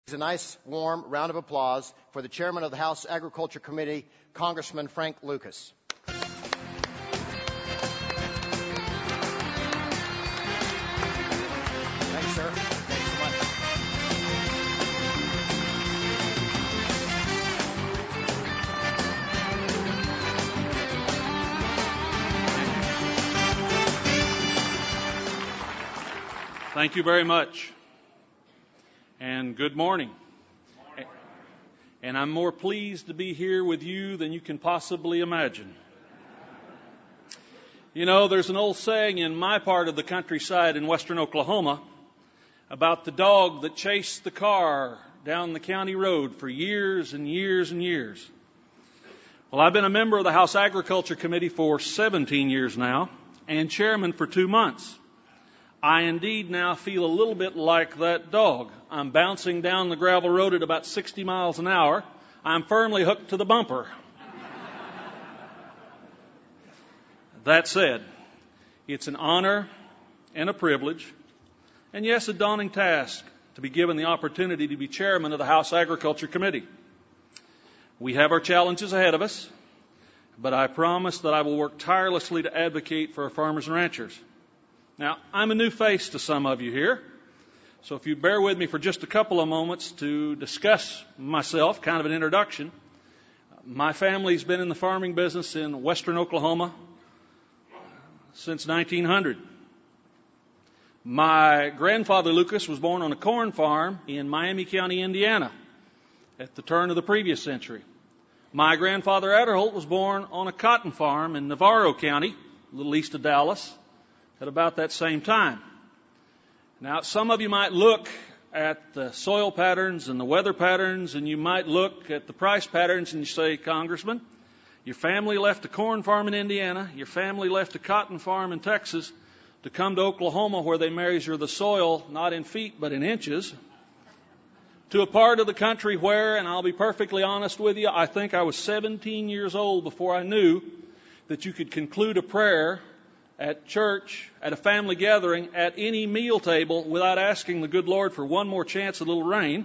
A nice, warm round of applause for the chairman of the House Agriculture Committee, Congressman Frank Lucas. Thanks, sir. Thanks so much. Thank you very much. And good morning. And I'm more pleased to be here with you than you can possibly imagine. You know, there's an old saying in my part of the countryside in western Oklahoma about the dog that chased the car down the county road for years and years and years. Well, I've been a member of the House Agriculture Committee for 17 years now and chairman for 2 months. I indeed now feel a little bit like that dog. I'm bouncing down the gravel road at about 60 miles an hour. I'm firmly hooked to the bumper. That said, it's an honor and a privilege, and yes, a daunting task to be given the opportunity to be chairman of the House Agriculture Committee. We have our challenges ahead of us, but I promise that I will work tirelessly to advocate for our farmers and ranchers. Now, I'm a new face to some of you here, so if you bear with me for just a couple of moments to discuss myself, kind of an introduction. My family's been in the farming business in western Oklahoma since 1900. My grandfather, Lucas, was born on a corn farm in Miami County, Indiana, at the turn of the previous century. My grandfather, Adderholt, was born on a cotton farm in Navarro County, a little east of Dallas, at about that same time. Now, some of you might look at the soil patterns and the weather patterns, and you might look at the price patterns and you say, Congressman, your family left a corn farm in Indiana, your family left a cotton farm in Texas to come to Oklahoma where they measure the soil not in feet but in inches, to a part of the country where, and I'll be perfectly honest with you, I think I was 17 years old before I knew that you could conclude a prayer at church, at a family gathering, at any meal table without asking the good Lord for one more chance of a little rain.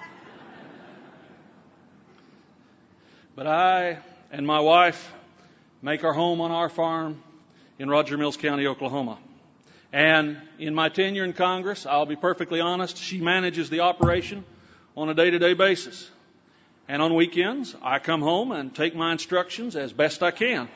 But I and my wife make our home on our farm in Roger Mills County, Oklahoma. And in my tenure in Congress, I'll be perfectly honest, she manages the operation on a day-to-day basis. And on weekends, I come home and take my instructions as best I can.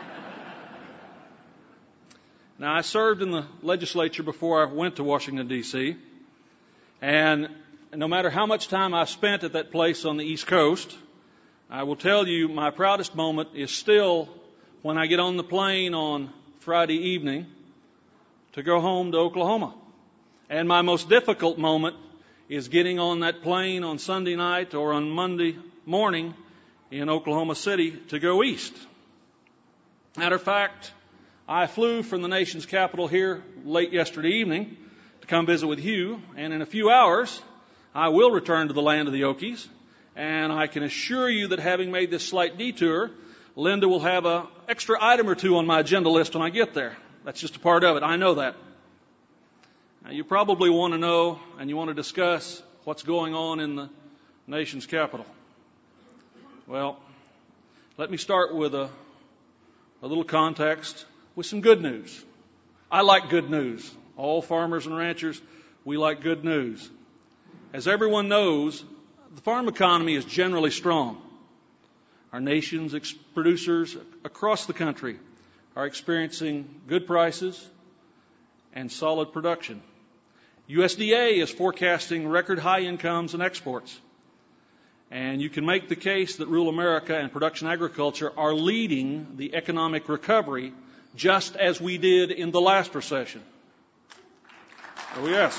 Now, I served in the legislature before I went to Washington, D.C., and no matter how much time I've spent at that place on the East Coast, I will tell you my proudest moment is still when I get on the plane on Friday evening to go home to Oklahoma. And my most difficult moment is getting on that plane on Sunday night or on Monday morning in Oklahoma City to go east. Matter of fact, I flew from the nation's capital here late yesterday evening to come visit with you, and in a few hours, I will return to the land of the Okies, and I can assure you that having made this slight detour, Linda will have an extra item or two on my agenda list when I get there. That's just a part of it. I know that. Now, you probably want to know and you want to discuss what's going on in the nation's capital. Well, let me start with a little context with some good news. I like good news. All farmers and ranchers, we like good news. As everyone knows, the farm economy is generally strong. Our nation's producers across the country are experiencing good prices and solid production. USDA is forecasting record high incomes and exports. And you can make the case that rural America and production agriculture are leading the economic recovery just as we did in the last recession. Oh, yes.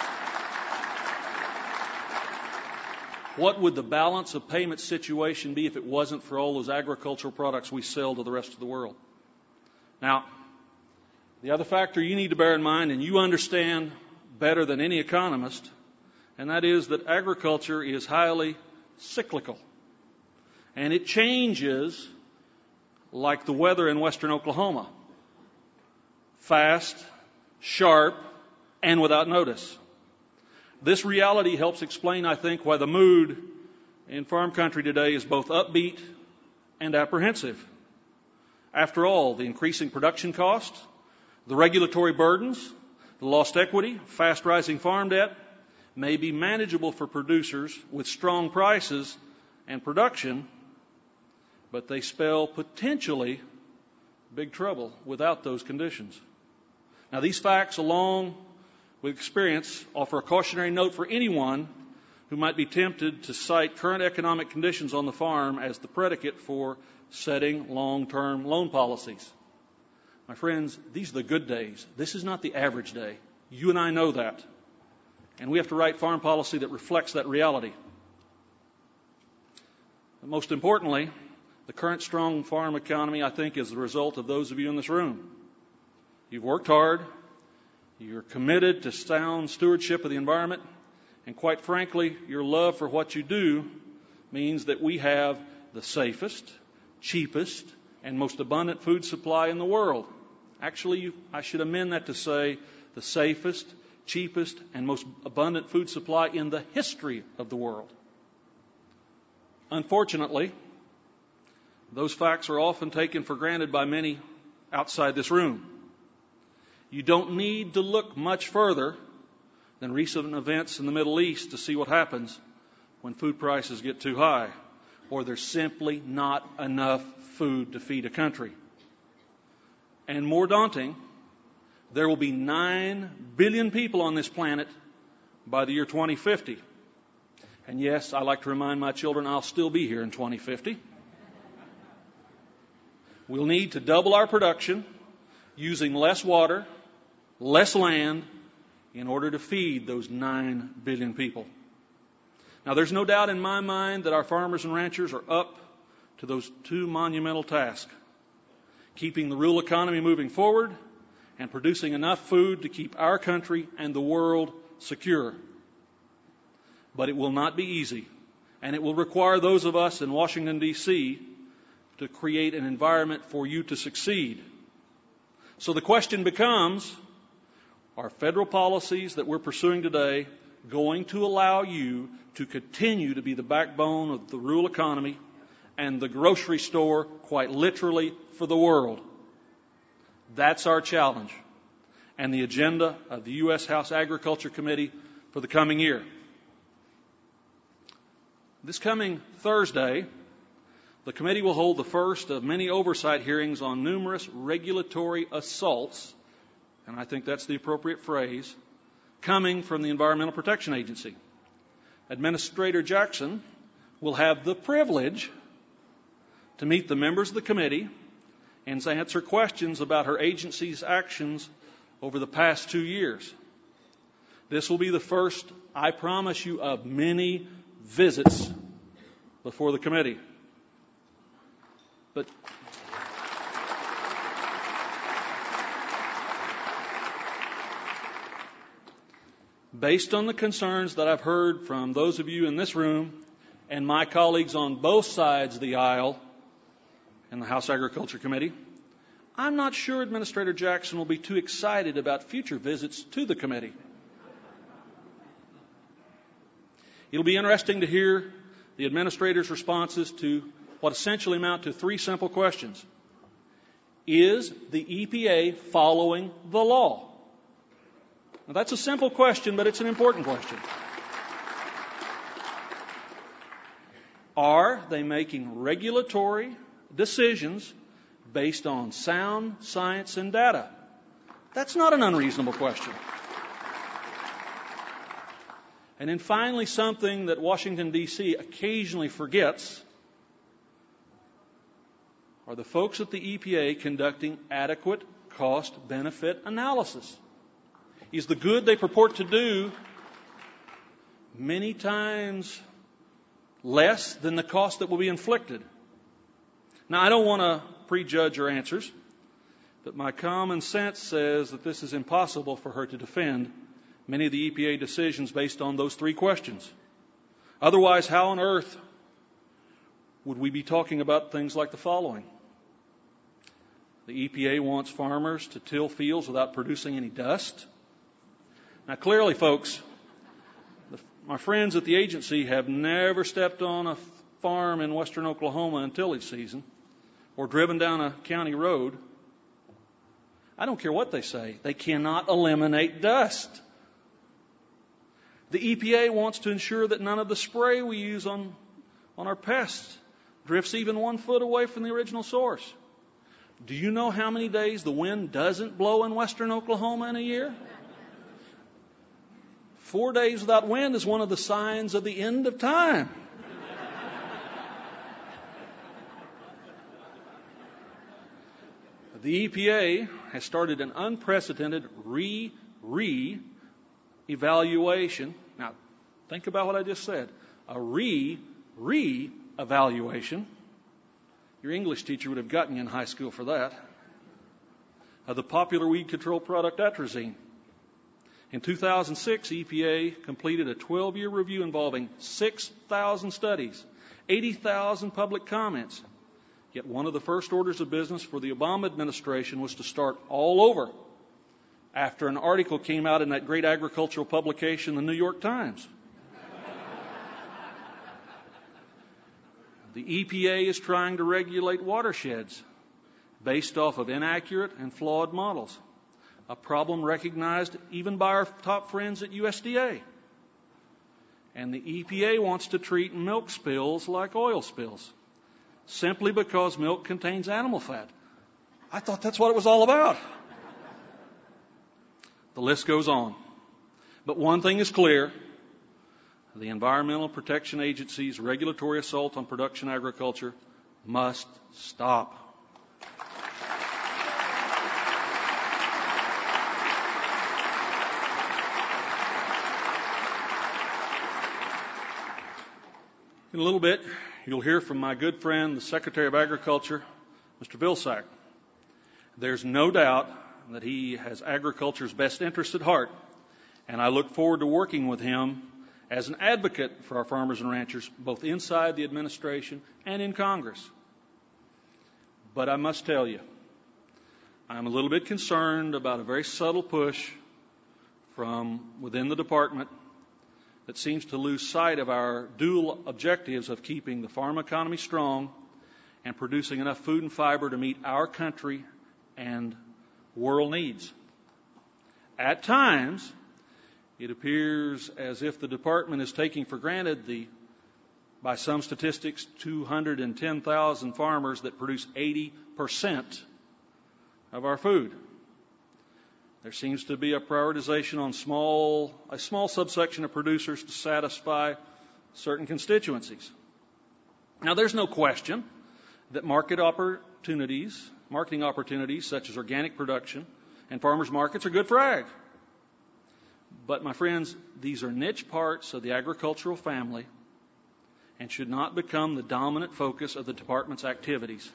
What would the balance of payment situation be if it wasn't for all those agricultural products we sell to the rest of the world? Now, the other factor you need to bear in mind, and you understand better than any economist, and that is that agriculture is highly cyclical. And it changes like the weather in western Oklahoma. Fast, sharp, and without notice. This reality helps explain, I think, why the mood in farm country today is both upbeat and apprehensive. After all, the increasing production cost, the regulatory burdens, the lost equity, fast rising farm debt may be manageable for producers with strong prices and production, but they spell potentially big trouble without those conditions. Now, these facts, along with experience, offer a cautionary note for anyone who might be tempted to cite current economic conditions on the farm as the predicate for setting long-term loan policies. My friends, these are the good days. This is not the average day. You and I know that. And we have to write farm policy that reflects that reality. But most importantly, the current strong farm economy, I think, is the result of those of you in this room. You've worked hard. You're committed to sound stewardship of the environment. And quite frankly, your love for what you do means that we have the safest, cheapest, and most abundant food supply in the world. Actually, I should amend that to say the safest, cheapest, and most abundant food supply in the history of the world. Unfortunately, those facts are often taken for granted by many outside this room. You don't need to look much further than recent events in the Middle East to see what happens when food prices get too high, or there's simply not enough food to feed a country. And more daunting, there will be 9 billion people on this planet by the year 2050. And yes, I like to remind my children I'll still be here in 2050. We'll need to double our production using less water, less land, in order to feed those 9 billion people. Now, there's no doubt in my mind that our farmers and ranchers are up to those two monumental tasks: keeping the rural economy moving forward and producing enough food to keep our country and the world secure. But it will not be easy, and it will require those of us in Washington, D.C. to create an environment for you to succeed. So the question becomes, are federal policies that we're pursuing today going to allow you to continue to be the backbone of the rural economy and the grocery store, quite literally, for the world? That's our challenge and the agenda of the U.S. House Agriculture Committee for the coming year. This coming Thursday, the committee will hold the first of many oversight hearings on numerous regulatory assaults, and I think that's the appropriate phrase, coming from the Environmental Protection Agency. Administrator Jackson will have the privilege to meet the members of the committee and answer questions about her agency's actions over the past 2 years. This will be the first, I promise you, of many visits before the committee. But based on the concerns that I've heard from those of you in this room and my colleagues on both sides of the aisle in the House Agriculture Committee, I'm not sure Administrator Jackson will be too excited about future visits to the committee. It'll be interesting to hear the administrator's responses to what essentially amount to 3 simple questions. Is the EPA following the law? Now, that's a simple question, but it's an important question. Are they making regulatory decisions based on sound science and data? That's not an unreasonable question. And then finally, something that Washington, D.C. occasionally forgets: are the folks at the EPA conducting adequate cost-benefit analysis? Is the good they purport to do many times less than the cost that will be inflicted? Now, I don't want to prejudge her answers, but my common sense says that this is impossible for her to defend many of the EPA decisions based on those 3 questions. Otherwise, how on earth would we be talking about things like the following? The EPA wants farmers to till fields without producing any dust. Now, clearly, folks, my friends at the agency have never stepped on a farm in western Oklahoma in tillage season or driven down a county road. I don't care what they say. They cannot eliminate dust. The EPA wants to ensure that none of the spray we use on our pests drifts even 1 foot away from the original source. Do you know how many days the wind doesn't blow in western Oklahoma in a year? 4 days without wind is one of the signs of the end of time. The EPA has started an unprecedented re-evaluation. Now, think about what I just said. A re-evaluation. Your English teacher would have gotten you in high school for that. Of the popular weed control product atrazine. In 2006, EPA completed a 12-year review involving 6,000 studies, 80,000 public comments. Yet one of the first orders of business for the Obama administration was to start all over after an article came out in that great agricultural publication, the New York Times. The EPA is trying to regulate watersheds based off of inaccurate and flawed models, a problem recognized even by our top friends at USDA. And the EPA wants to treat milk spills like oil spills, simply because milk contains animal fat. I thought that's what it was all about. The list goes on. But one thing is clear. The Environmental Protection Agency's regulatory assault on production agriculture must stop. In a little bit, you'll hear from my good friend, the Secretary of Agriculture, Mr. Vilsack. There's no doubt that he has agriculture's best interest at heart, and I look forward to working with him as an advocate for our farmers and ranchers, both inside the administration and in Congress. But I must tell you, I'm a little bit concerned about a very subtle push from within the department that seems to lose sight of our dual objectives of keeping the farm economy strong and producing enough food and fiber to meet our country and world needs. At times, it appears as if the department is taking for granted by some statistics, 210,000 farmers that produce 80% of our food. There seems to be a prioritization on a small subsection of producers to satisfy certain constituencies. Now, there's no question that marketing opportunities such as organic production and farmers markets are good for ag. But, my friends, these are niche parts of the agricultural family and should not become the dominant focus of the department's activities.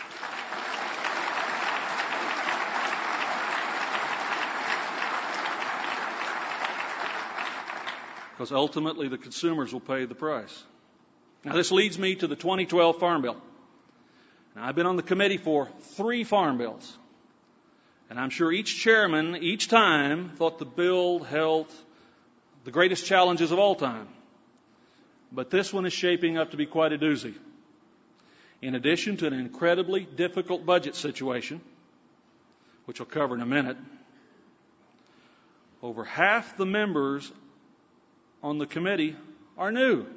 Because ultimately the consumers will pay the price. Now, this leads me to the 2012 Farm Bill. Now, I've been on the committee for 3 farm bills. And I'm sure each chairman, each time, thought the bill held the greatest challenges of all time. But this one is shaping up to be quite a doozy. In addition to an incredibly difficult budget situation, which I'll cover in a minute, over half the members on the committee are new.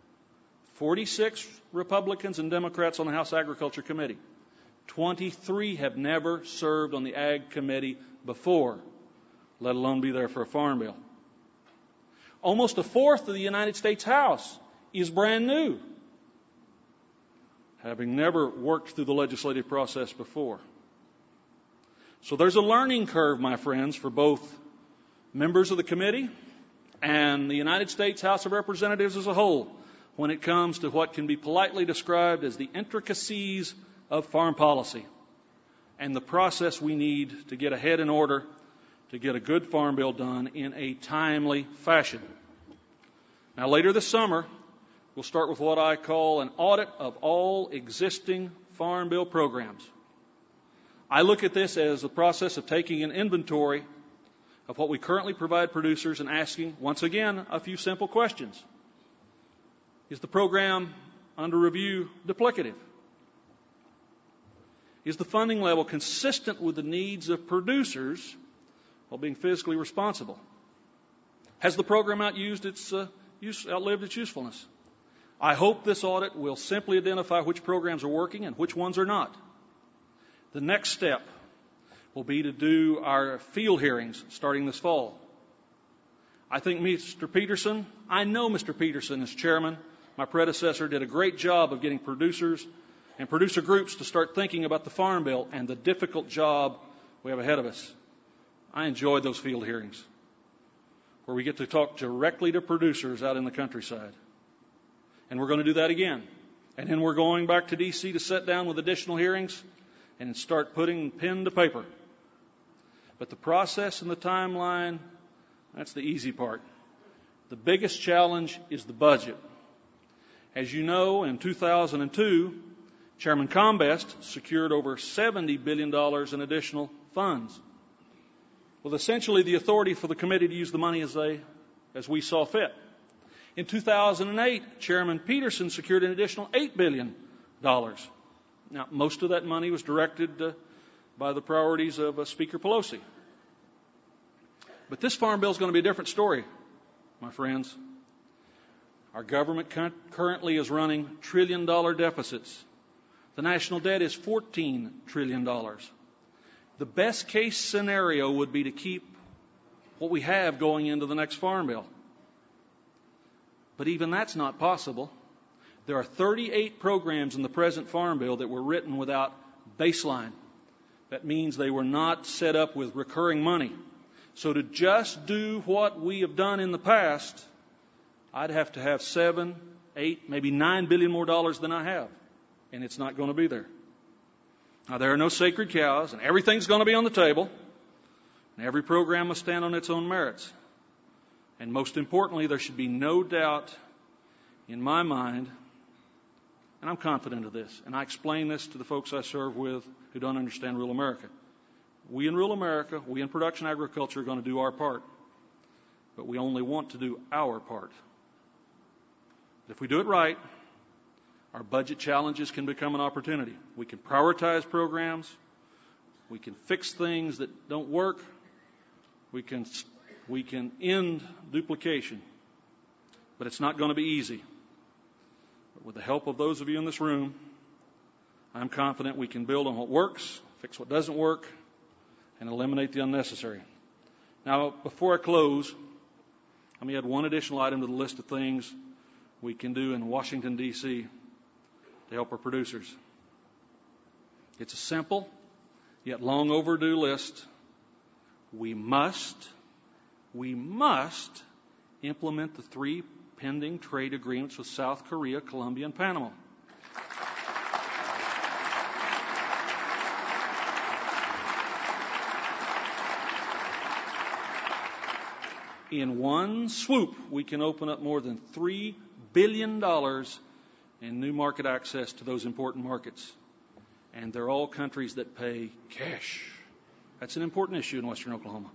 46 Republicans and Democrats on the House Agriculture Committee. 23 have never served on the Ag Committee before, let alone be there for a farm bill. Almost a fourth of the United States House is brand new, having never worked through the legislative process before. So there's a learning curve, my friends, for both members of the committee and the United States House of Representatives as a whole when it comes to what can be politely described as the intricacies of farm policy and the process we need to get ahead in order to get a good farm bill done in a timely fashion. Now, later this summer, we'll start with what I call an audit of all existing farm bill programs. I look at this as the process of taking an inventory of what we currently provide producers and asking, once again, a few simple questions. Is the program under review duplicative? Is the funding level consistent with the needs of producers while being fiscally responsible? Has the program outlived its usefulness? I hope this audit will simply identify which programs are working and which ones are not. The next step will be to do our field hearings starting this fall. I know Mr. Peterson as chairman. My predecessor did a great job of getting producers and producer groups to start thinking about the Farm Bill and the difficult job we have ahead of us. I enjoyed those field hearings where we get to talk directly to producers out in the countryside. And we're going to do that again. And then we're going back to D.C. to sit down with additional hearings and start putting pen to paper. But the process and the timeline, that's the easy part. The biggest challenge is the budget. As you know, in 2002, Chairman Combest secured over $70 billion in additional funds, with essentially the authority for the committee to use the money as we saw fit. In 2008, Chairman Peterson secured an additional $8 billion. Now, most of that money was directed by the priorities of Speaker Pelosi. But this Farm Bill is going to be a different story, my friends. Our government currently is running trillion-dollar deficits. The national debt is $14 trillion. The best case scenario would be to keep what we have going into the next Farm Bill. But even that's not possible. There are 38 programs in the present Farm Bill that were written without baseline. That means they were not set up with recurring money. So to just do what we have done in the past, I'd have to have $7, $8, maybe $9 billion more dollars than I have. And it's not going to be there. Now, there are no sacred cows, and everything's going to be on the table. And every program must stand on its own merits. And most importantly, there should be no doubt in my mind, and I'm confident of this, and I explain this to the folks I serve with who don't understand rural America. We in rural America, we in production agriculture are going to do our part. But we only want to do our part. If we do it right, our budget challenges can become an opportunity. We can prioritize programs. We can fix things that don't work. We can end duplication. But it's not going to be easy. But with the help of those of you in this room, I'm confident we can build on what works, fix what doesn't work, and eliminate the unnecessary. Now, before I close, let me add one additional item to the list of things we can do in Washington, D.C. to help our producers. It's a simple, yet long overdue list. We must implement the 3 pending trade agreements with South Korea, Colombia, and Panama. In one swoop, we can open up more than $3 billion in new market access to those important markets. And they're all countries that pay cash. That's an important issue in western Oklahoma.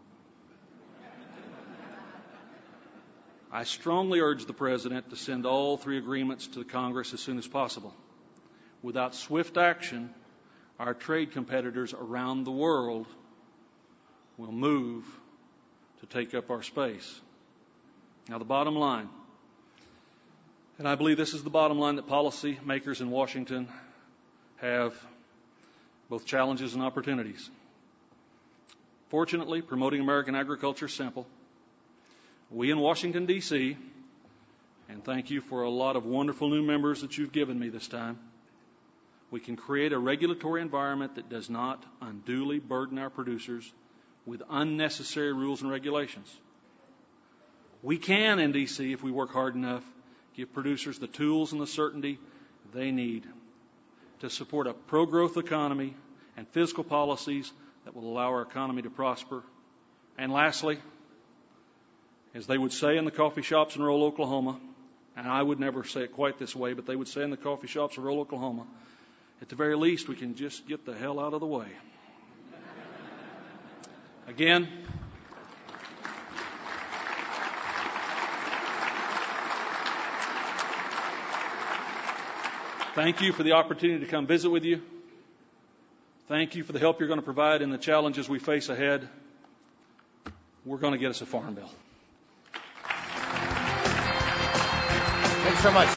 I strongly urge the President to send all 3 agreements to the Congress as soon as possible. Without swift action, our trade competitors around the world will move to take up our space. Now, the bottom line, and I believe this is the bottom line that policy makers in Washington have both challenges and opportunities. Fortunately, promoting American agriculture is simple. We in Washington, D.C., and thank you for a lot of wonderful new members that you've given me this time, we can create a regulatory environment that does not unduly burden our producers with unnecessary rules and regulations. We can, in D.C., if we work hard enough, give producers the tools and the certainty they need to support a pro-growth economy and fiscal policies that will allow our economy to prosper. And lastly, as they would say in the coffee shops in rural Oklahoma, and I would never say it quite this way, but they would say in the coffee shops of rural Oklahoma, at the very least, we can just get the hell out of the way. Again, Thank you for the opportunity to come visit with you. Thank you for the help you're going to provide in the challenges we face ahead. We're going to get us a farm bill. Thanks so much.